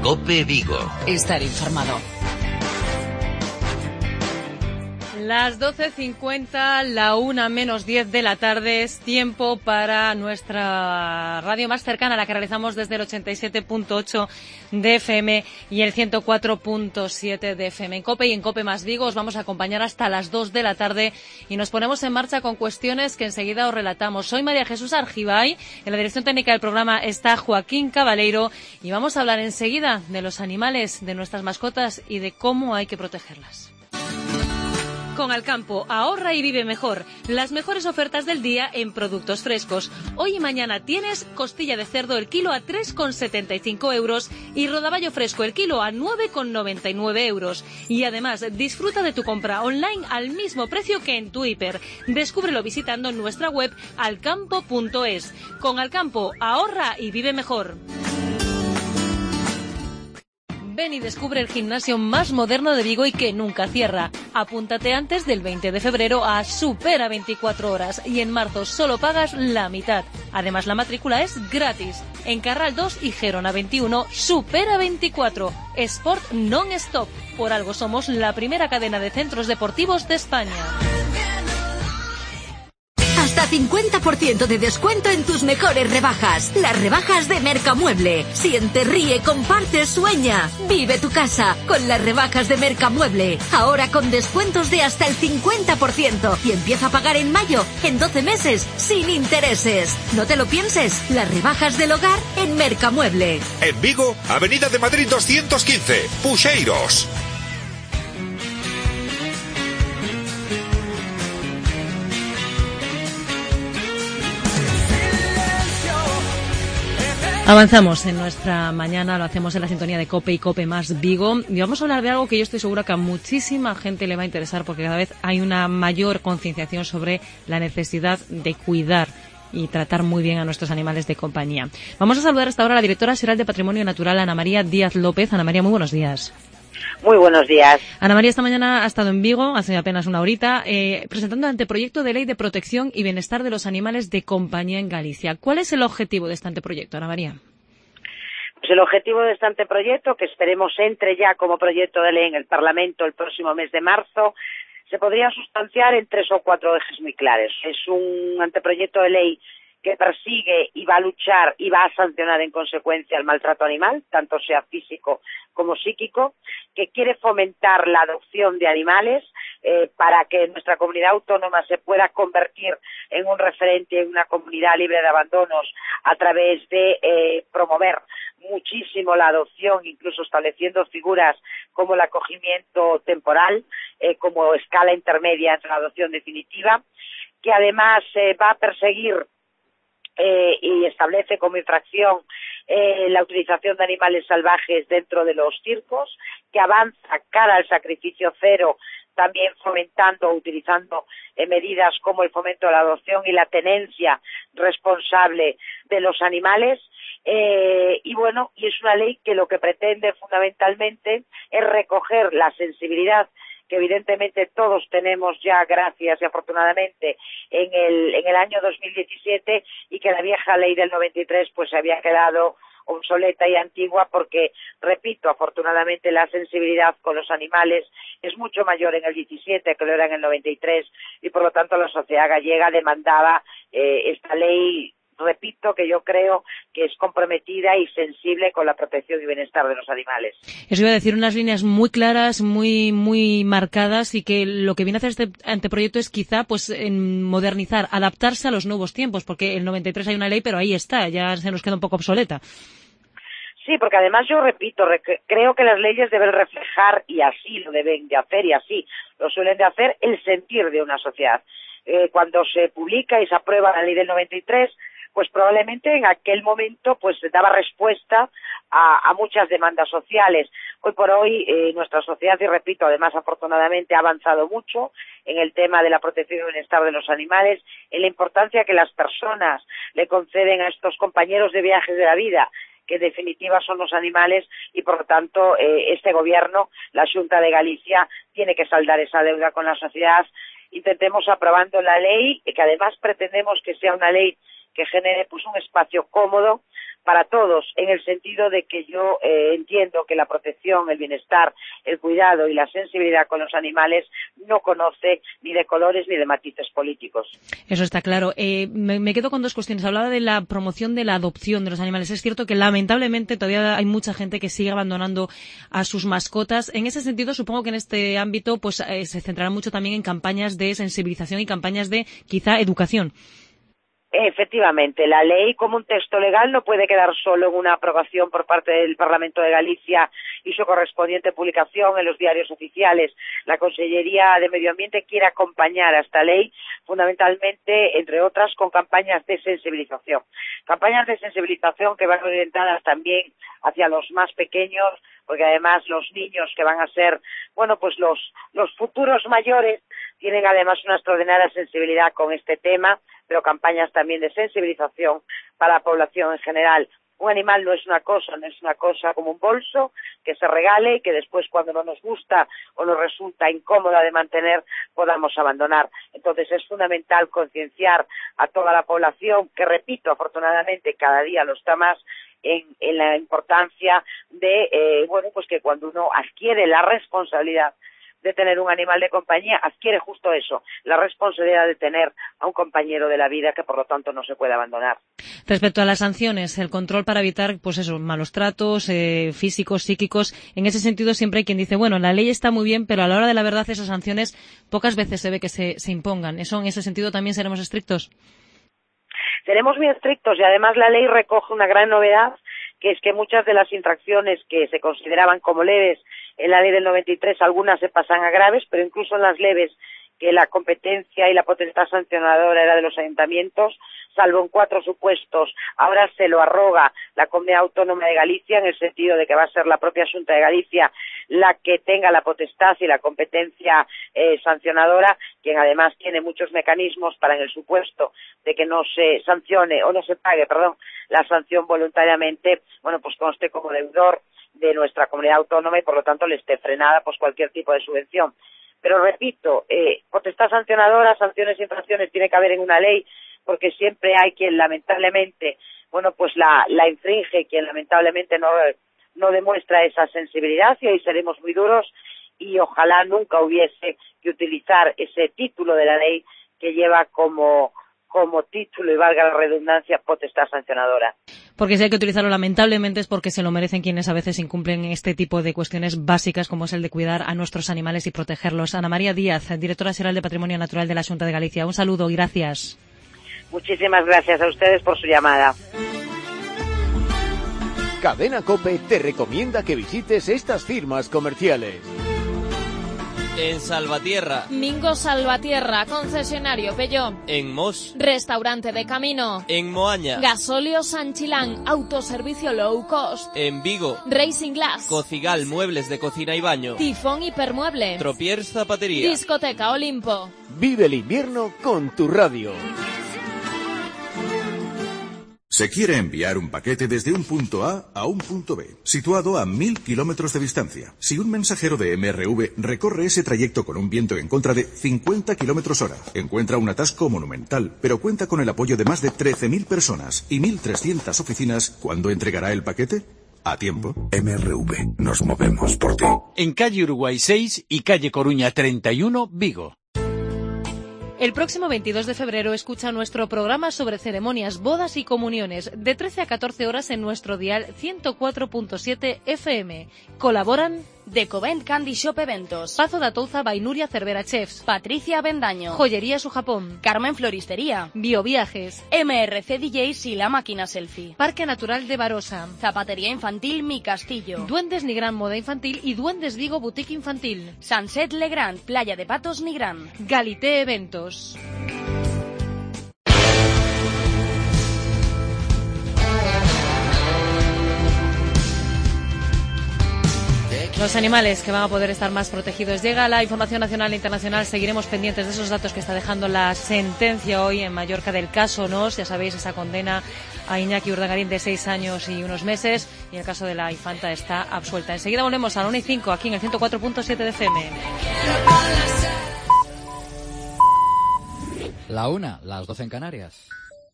COPE Vigo. Estar informado. Las 12:50, la 1:10 de la tarde, es tiempo para nuestra radio más cercana, la que realizamos desde el 87.8 de FM y el 104.7 de FM. En COPE y en COPE más Vigo os vamos a acompañar hasta las 2 de la tarde y nos ponemos en marcha con cuestiones que enseguida os relatamos. Soy María Jesús Argibay, en la dirección técnica del programa está Joaquín Cabaleiro y vamos a hablar enseguida de los animales, de nuestras mascotas y de cómo hay que protegerlas. Con Alcampo, ahorra y vive mejor. Las mejores ofertas del día en productos frescos. Hoy y mañana tienes costilla de cerdo el kilo a 3,75 euros y rodaballo fresco el kilo a 9,99 euros. Y además, disfruta de tu compra online al mismo precio que en tu hiper. Descúbrelo visitando nuestra web alcampo.es. Con Alcampo, ahorra y vive mejor. Ven y descubre el gimnasio más moderno de Vigo y que nunca cierra. Apúntate antes del 20 de febrero a Supera 24 horas y en marzo solo pagas la mitad. Además, la matrícula es gratis. En Carral 2 y Gerona 21, Supera 24. Sport non-stop. Por algo somos la primera cadena de centros deportivos de España. Hasta 50% de descuento en tus mejores rebajas. Las rebajas de Mercamueble. Siente, ríe, comparte, sueña. Vive tu casa con las rebajas de Mercamueble. Ahora con descuentos de hasta el 50%. Y empieza a pagar en mayo, en 12 meses, sin intereses. No te lo pienses. Las rebajas del hogar en Mercamueble. En Vigo, Avenida de Madrid 215, Puxeiros. Avanzamos en nuestra mañana, lo hacemos en la sintonía de COPE y COPE más Vigo y vamos a hablar de algo que yo estoy segura que a muchísima gente le va a interesar porque cada vez hay una mayor concienciación sobre la necesidad de cuidar y tratar muy bien a nuestros animales de compañía. Vamos a saludar hasta ahora a la directora general de Patrimonio Natural, Ana María Díaz López. Ana María, muy buenos días. Muy buenos días. Ana María esta mañana ha estado en Vigo, hace apenas una horita, presentando el anteproyecto de ley de protección y bienestar de los animales de compañía en Galicia. ¿Cuál es el objetivo de este anteproyecto, Ana María? Pues el objetivo de este anteproyecto, que esperemos entre ya como proyecto de ley en el Parlamento el próximo mes de marzo, se podría sustanciar en 3 o 4 ejes muy claros. Es un anteproyecto de ley que persigue y va a luchar y va a sancionar en consecuencia el maltrato animal, tanto sea físico como psíquico, que quiere fomentar la adopción de animales para que nuestra comunidad autónoma se pueda convertir en un referente, en una comunidad libre de abandonos a través de promover muchísimo la adopción, incluso estableciendo figuras como el acogimiento temporal, como escala intermedia entre la adopción definitiva, que además va a perseguir y establece como infracción la utilización de animales salvajes dentro de los circos, que avanza cara al sacrificio cero, también fomentando o utilizando medidas como el fomento de la adopción y la tenencia responsable de los animales. Y bueno, y es una ley que lo que pretende fundamentalmente es recoger la sensibilidad que evidentemente todos tenemos ya, gracias y afortunadamente, en el año 2017, y que la vieja ley del 93 pues se había quedado obsoleta y antigua porque, repito, afortunadamente la sensibilidad con los animales es mucho mayor en el 17 que lo era en el 93 y por lo tanto la sociedad gallega demandaba esta ley, repito, que yo creo que es comprometida y sensible con la protección y bienestar de los animales. Eso iba a decir, unas líneas muy claras, muy marcadas, y que lo que viene a hacer este anteproyecto es quizá pues en modernizar, adaptarse a los nuevos tiempos, porque el 93 hay una ley, pero ahí está, ya se nos queda un poco obsoleta. Sí, porque además yo repito, creo que las leyes deben reflejar, y así lo deben de hacer, y así lo suelen de hacer, el sentir de una sociedad. Cuando se publica y se aprueba la ley del 93, pues probablemente en aquel momento pues daba respuesta a muchas demandas sociales. Hoy por hoy nuestra sociedad, y repito, además afortunadamente ha avanzado mucho en el tema de la protección y bienestar de los animales, en la importancia que las personas le conceden a estos compañeros de viajes de la vida, que en definitiva son los animales, y por lo tanto este gobierno, la Xunta de Galicia, tiene que saldar esa deuda con la sociedad. Intentemos aprobando la ley, que además pretendemos que sea una ley que genere pues un espacio cómodo para todos, en el sentido de que yo entiendo que la protección, el bienestar, el cuidado y la sensibilidad con los animales no conoce ni de colores ni de matices políticos. Eso está claro. Me quedo con dos cuestiones. Hablaba de la promoción de la adopción de los animales. Es cierto que lamentablemente todavía hay mucha gente que sigue abandonando a sus mascotas. En ese sentido, supongo que en este ámbito pues se centrará mucho también en campañas de sensibilización y campañas de, quizá, educación. Efectivamente, la ley como un texto legal no puede quedar solo en una aprobación por parte del Parlamento de Galicia y su correspondiente publicación en los diarios oficiales. La Consellería de Medio Ambiente quiere acompañar a esta ley fundamentalmente, entre otras, con campañas de sensibilización. Campañas de sensibilización que van orientadas también hacia los más pequeños, porque además los niños que van a ser, bueno, pues los futuros mayores tienen además una extraordinaria sensibilidad con este tema, pero campañas también de sensibilización para la población en general. Un animal no es una cosa como un bolso que se regale y que después cuando no nos gusta o nos resulta incómoda de mantener podamos abandonar. Entonces es fundamental concienciar a toda la población, que repito, afortunadamente cada día lo está más, en la importancia de, pues que cuando uno adquiere la responsabilidad de tener un animal de compañía, adquiere justo eso, la responsabilidad de tener a un compañero de la vida que por lo tanto no se puede abandonar. Respecto a las sanciones, el control para evitar, pues eso, malos tratos físicos, psíquicos, en ese sentido siempre hay quien dice, bueno, la ley está muy bien, pero a la hora de la verdad esas sanciones pocas veces se ve que se impongan. ¿Eso en ese sentido también seremos estrictos? Seremos muy estrictos y además la ley recoge una gran novedad, que es que muchas de las infracciones que se consideraban como leves en la ley del 93, algunas se pasan a graves, pero incluso en las leves, que la competencia y la potestad sancionadora era de los ayuntamientos, salvo en 4 supuestos, ahora se lo arroga la Comunidad Autónoma de Galicia, en el sentido de que va a ser la propia Xunta de Galicia la que tenga la potestad y la competencia sancionadora, quien además tiene muchos mecanismos para, en el supuesto de que no se sancione o no se pague, la sanción voluntariamente, bueno, pues conste como deudor de nuestra comunidad autónoma y por lo tanto le esté frenada pues cualquier tipo de subvención. Pero repito, potestad sancionadora, sanciones e infracciones tiene que haber en una ley, porque siempre hay quien lamentablemente, bueno, pues la infringe, quien lamentablemente no demuestra esa sensibilidad, y hoy seremos muy duros y ojalá nunca hubiese que utilizar ese título de la ley que lleva como título, y valga la redundancia, potestad sancionadora. Porque si hay que utilizarlo lamentablemente es porque se lo merecen quienes a veces incumplen este tipo de cuestiones básicas, como es el de cuidar a nuestros animales y protegerlos. Ana María Díaz, directora xeral de Patrimonio Natural de la Xunta de Galicia. Un saludo y gracias. Muchísimas gracias a ustedes por su llamada. Cadena COPE te recomienda que visites estas firmas comerciales. En Salvatierra. Mingo Salvatierra, concesionario Peugeot. En Mos. Restaurante de Camino. En Moaña. Gasóleo Sanchilán, autoservicio low cost. En Vigo. Racing Glass. Cocigal, muebles de cocina y baño. Tifón Hipermueble. Tropiers Zapatería. Discoteca Olimpo. Vive el invierno con tu radio. Se quiere enviar un paquete desde un punto A un punto B, situado a 1000 kilómetros de distancia. Si un mensajero de MRV recorre ese trayecto con un viento en contra de 50 kilómetros hora, encuentra un atasco monumental, pero cuenta con el apoyo de más de 13.000 personas y 1.300 oficinas, ¿cuándo entregará el paquete? A tiempo. MRV, nos movemos por ti. En calle Uruguay 6 y calle Coruña 31, Vigo. El próximo 22 de febrero escucha nuestro programa sobre ceremonias, bodas y comuniones de 13 a 14 horas en nuestro dial 104.7 FM. Colaboran Decovent Candy Shop Eventos, Pazo da Touza Bainuria Cervera Chefs, Patricia Bendaño, Joyería Su Japón, Carmen Floristería, Bioviajes, MRC DJs y La Máquina Selfie, Parque Natural de Barosa, Zapatería Infantil Mi Castillo, Duendes Nigrán Moda Infantil y Duendes Vigo Boutique Infantil, Sunset Legrand, Playa de Patos Nigrán, Galité Eventos. Los animales que van a poder estar más protegidos. Llega la información nacional e internacional. Seguiremos pendientes de esos datos que está dejando la sentencia hoy en Mallorca del caso Nos. Ya sabéis, esa condena a Iñaki Urdangarín de 6 años y unos meses. Y el caso de la infanta está absuelta. Enseguida volvemos a la 1:05 aquí en el 104.7 de FM. La 1, las 12 en Canarias.